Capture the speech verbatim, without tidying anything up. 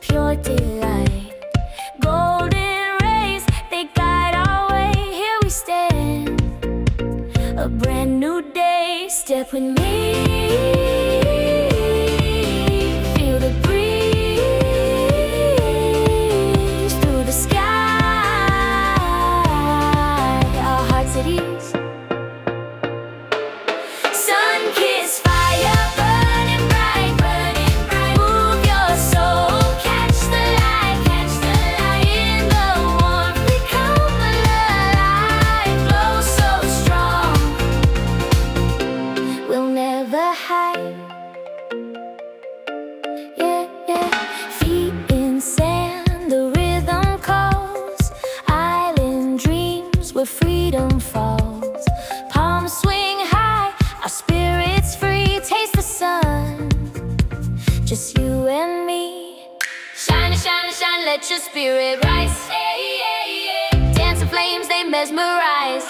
pure delight. Golden rays, they guide our way. Here we stand, a brand new day. Step with me, feel the breeze through the sky. Our hearts at ease. Sun-kissed fire, burning bright, burning bright. Move your soul, catch the light, catch the light. In the warmth, we come alive. Glow so strong, we'll never hide. Yeah, yeah. Feet in sand, the rhythm calls. Island dreams where freedom falls. Palms swing high, our spirits free. Taste the sun, just you and me. Shine, shine, shine, let your spirit rise. Dance in flames, they mesmerize.